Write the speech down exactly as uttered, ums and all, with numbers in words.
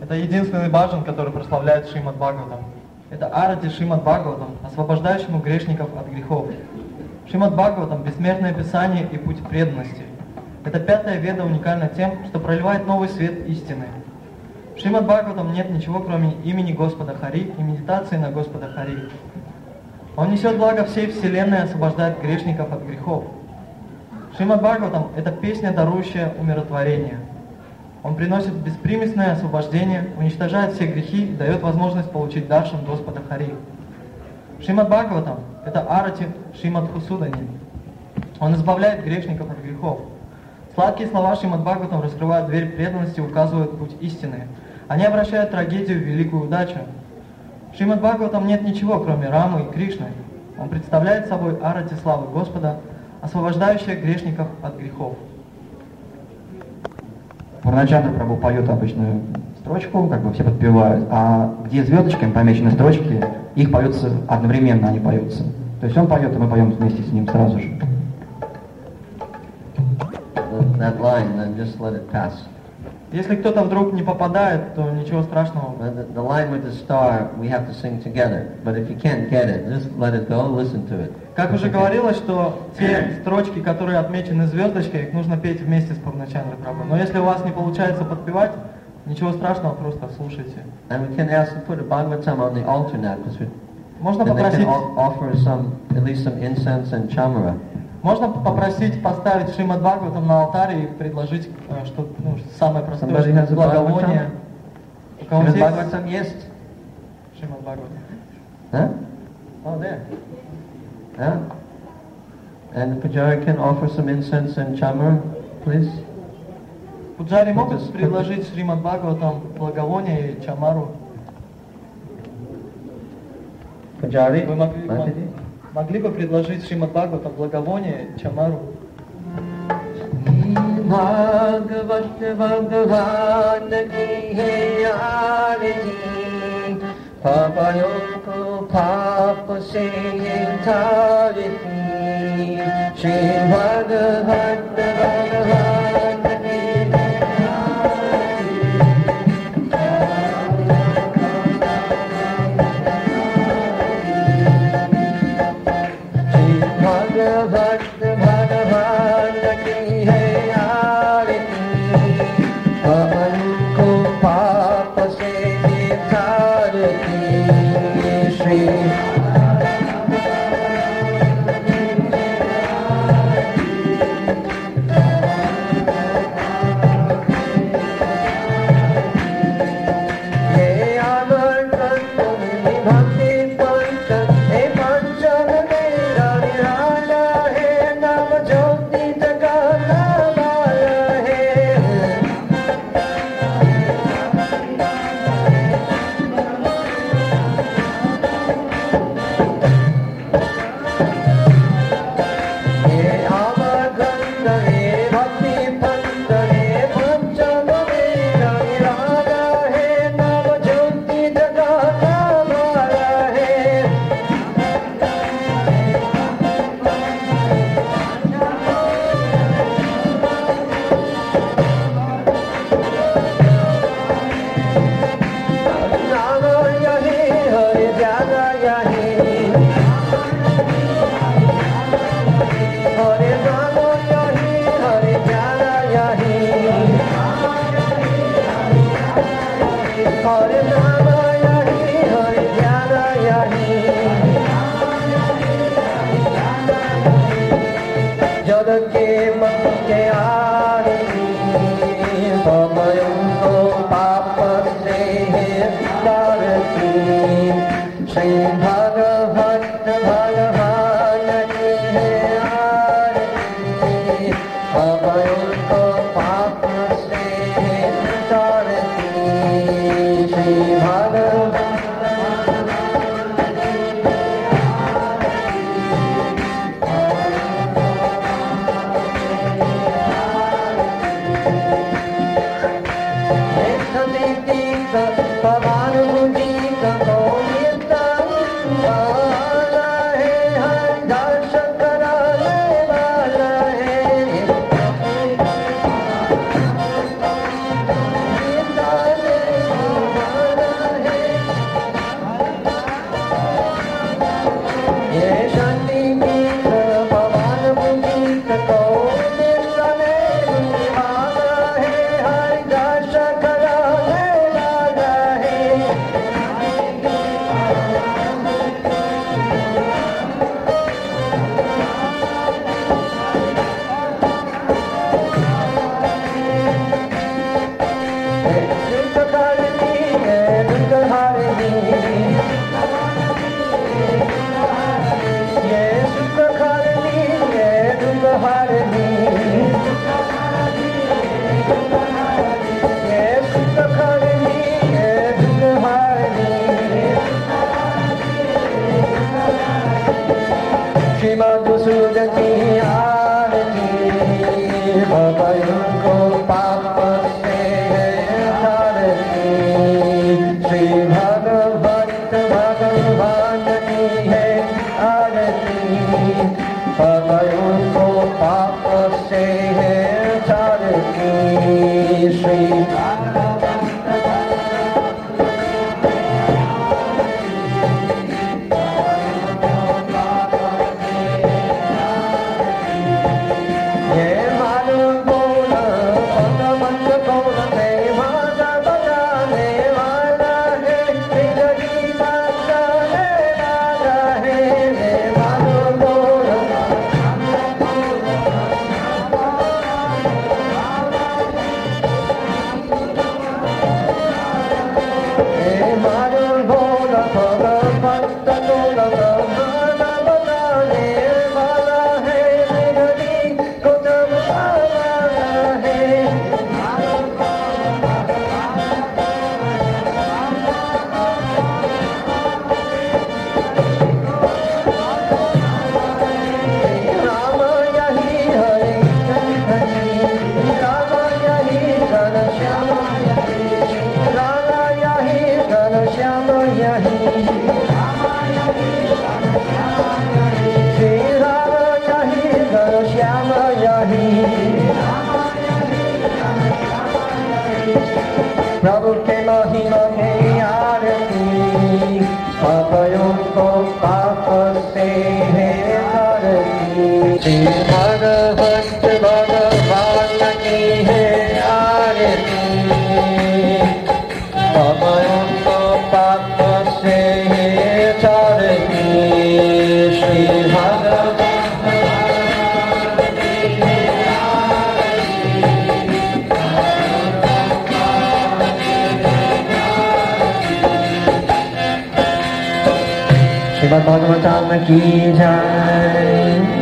Это единственный баджан, который прославляет Шримад Бхагаватам. Это Арати Шримад Бхагаватам, освобождающему грешников от грехов. Шримад Бхагаватам – бессмертное писание и путь преданности. Это пятая веда уникальна тем, что проливает новый свет истины. В Шримад Бхагаватам нет ничего, кроме имени Господа Хари и медитации на Господа Хари. Он несет благо всей вселенной и освобождает грешников от грехов. Шримад Бхагаватам – это песня, дарующая умиротворение. Он приносит беспримесное освобождение, уничтожает все грехи и дает возможность получить даршан Господа Хари. Шримад Бхагаватам – это Арати Шримад Хусудани. Он избавляет грешников от грехов. Сладкие слова Шримад Бхагаватам раскрывают дверь преданности и указывают путь истины. Они обращают трагедию в великую удачу. В Шримад Бхагаватам нет ничего, кроме Рамы и Кришны. Он представляет собой Арати славы Господа, освобождающая грешников от грехов. Пурначандра Прабху поет обычную строчку, как бы все подпевают, а где звездочками помечены строчки, их поются одновременно, они поются. То есть он поет, и мы поем вместе с ним сразу же. That line, then just let it pass. Если кто-то вдруг не попадает, то ничего страшного. The, the line with the star, we have to sing together. But if you can't get it, just let it go, listen to it. Как уже говорилось, что те строчки, которые отмечены звездочкой, их нужно петь вместе с Пурначандрой Прабху. Но если у вас не получается подпевать, ничего страшного, просто слушайте. And we can ask to put a Bhagavatam on the altar now, because we Можно then they can попросить, o- offer some, at least some incense and chamara. можно попросить поставить Шримад Бхагаватам на алтарь и предложить, э, что ну, самое простое, Somebody has a благовоние. У кого-то Shrimad есть Bhagavatam, yes? Шримад Бхагаватам? Huh? Oh, there. Yeah? And the pujari can offer some incense and chamara, please. Пуджари могут предложить Шримад Бхагаватам благовоние и чамару. Pujari? Вы могли, могли бы предложить Шримад Бхагаватам благовоние и чамару? Bhagavad Bhagavan ki hai aarti, papayon ko pap se tarti. Shri Bhagavan Bhagavan ki Shri Bhagavan Bhagavan ki hai aarti, papayon ko pap se tarti. Shri महिमा के आरती पापयों को पाप से है धरती श्री भगवत भगवान की है आरती पापयों को पाप से है धरती श्री भगवत श्रीमद् भागवतम की जय।